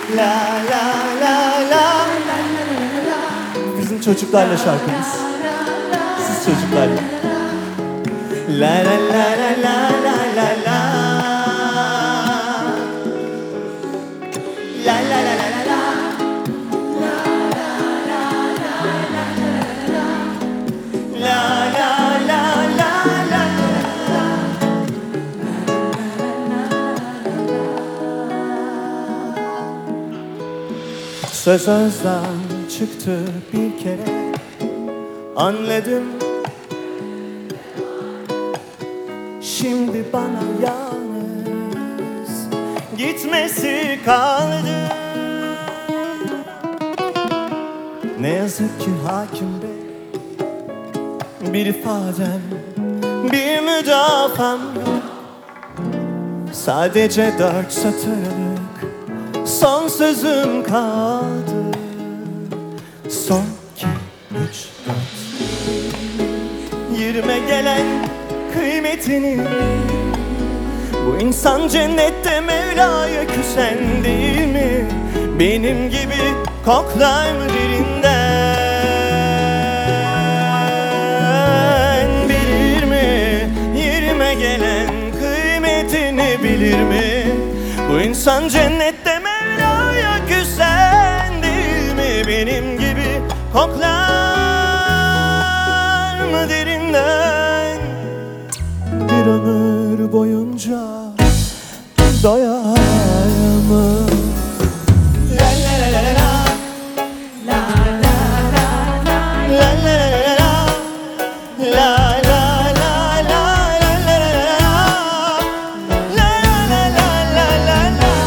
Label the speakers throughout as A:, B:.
A: La la la la. Bizim çocuklarla şarkımız. Siz çocuklarla. La la la la la la la la. La la la la la la. Söz ağızdan çıktı bir kere, anladım. Şimdi bana yalnız gitmesi kaldı. Ne yazık ki hakim bey, bir ifadem, bir müdafam yok. Sadece 4 satırlık son sözüm kaldı. Son 2, 3, 4. Yerime gelen kıymetini, bu insan cennette Mevla'ya küsen değil mi? Benim gibi koklar mı derinden? Bilir mi? Yerime gelen kıymetini bilir mi? Bu insan cennette Mevla'ya küsen değil mi? Benim gibi koklar mı derinden? Bir ömür boyunca doyar mı? La la la la la. La la la la. La la la la. La la la la. La la la la la.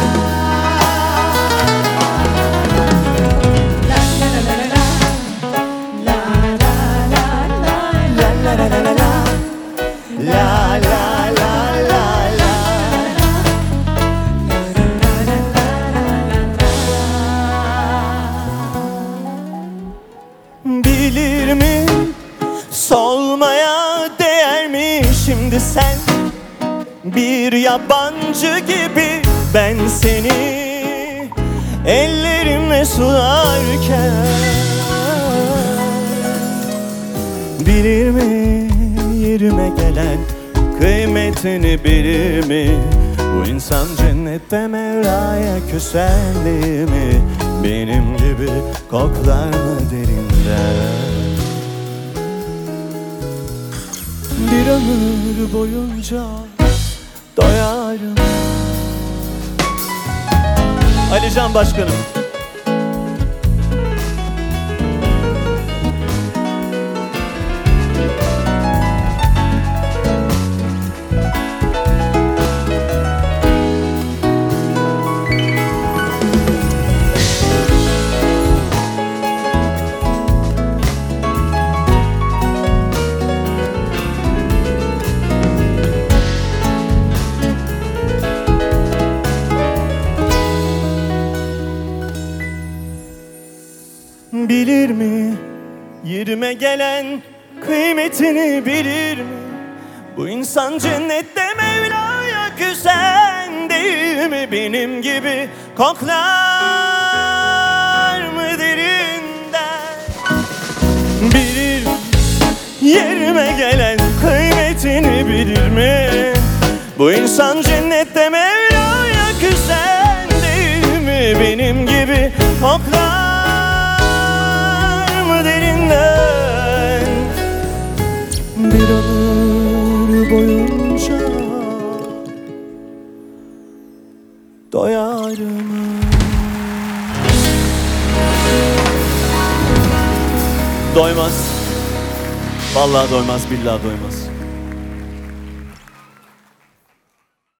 A: Bilir mi, solmaya değer mi şimdi sen? Bir yabancı gibi ben seni ellerimle sularken. Bilir mi, yerime gelen kıymetini bilir mi? Bu insan cennette Mevla'ya küsen değil mi? Benim gibi koklar mı derinden? Bir ömür boyunca doyarım. Alican Başkanım. Bilir mi, yerime gelen kıymetini bilir mi? Bu insan cennette Mevla'ya küsen değil mi? Benim gibi koklar mı derinden? Bilir mi, yerime gelen kıymetini bilir mi? Bu insan cennette Mevla'ya küsen değil mi? Benim gibi koklar derinden. Bir ömür boyunca doyarım. Doymaz. Vallahi doymaz, billahi doymaz.